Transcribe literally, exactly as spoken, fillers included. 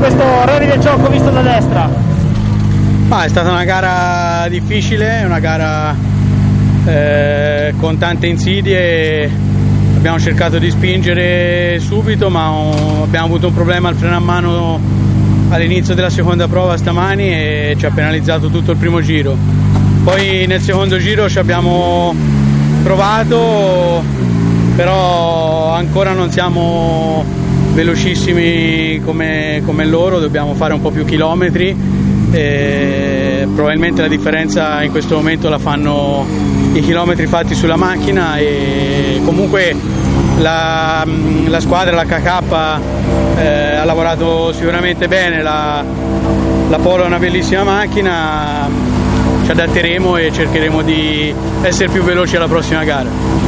questo rally del gioco visto da destra? Ah, è stata una gara difficile, una gara eh, con tante insidie. Abbiamo cercato di spingere subito, ma un, abbiamo avuto un problema al freno a mano all'inizio della seconda prova stamani e ci ha penalizzato tutto il primo giro. Poi nel secondo giro ci abbiamo provato, però ancora non siamo velocissimi come, come loro, dobbiamo fare un po' più chilometri e probabilmente la differenza in questo momento la fanno i chilometri fatti sulla macchina, e comunque la, la squadra, la K K eh, ha lavorato sicuramente bene, la, la Polo è una bellissima macchina, ci adatteremo e cercheremo di essere più veloci alla prossima gara.